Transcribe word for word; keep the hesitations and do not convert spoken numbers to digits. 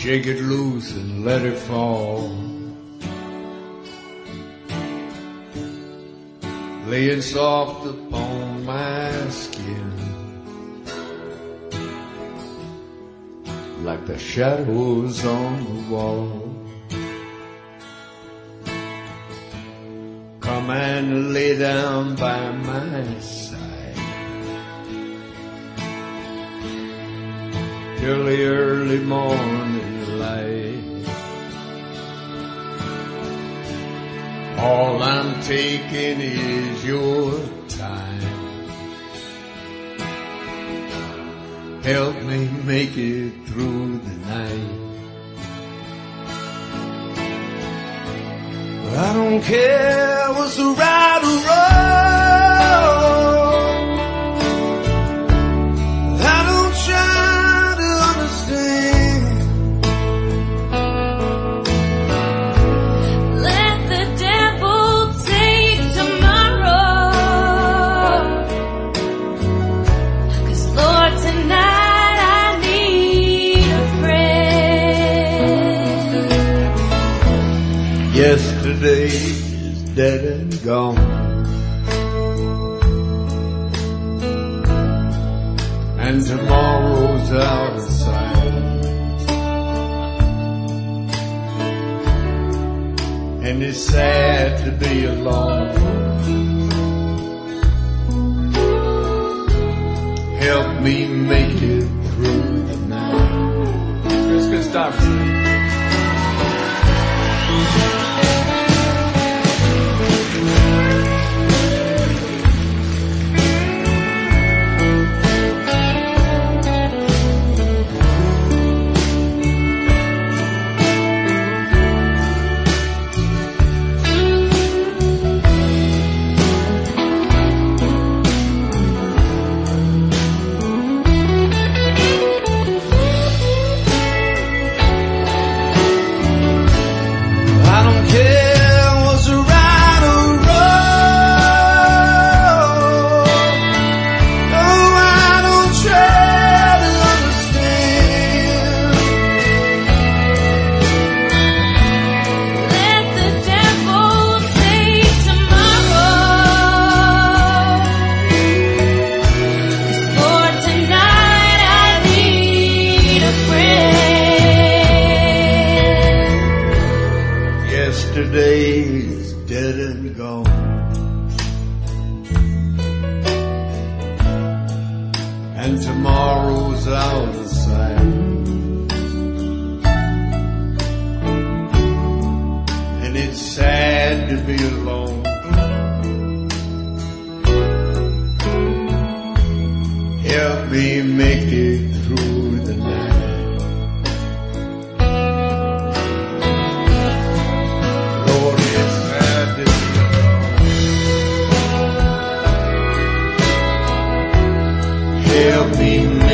shake it loose and let it fall. Laying soft upon my skin, like the shadows on the wall. Come and lay down by my side till the early morning light. All I'm taking is your time. Help me make it through the night. I don't care what's the right or wrong. I don't try to understand. Let the devil take tomorrow, 'cause Lord, tonight I need a friend. Yesterday is dead and gone, and tomorrow's out of sight. And it's sad to be alone. Help me make it through the night. That's good stuff. I don't care what's right or wrong. No, I don't try to understand. Let the devil take tomorrow, 'cause Lord, tonight I need a friend. Yesterday's dead and gone, and tomorrow's out of sight. And it's sad to be alone. Help me make it through the night. Lord, it's sad to be alone. Help me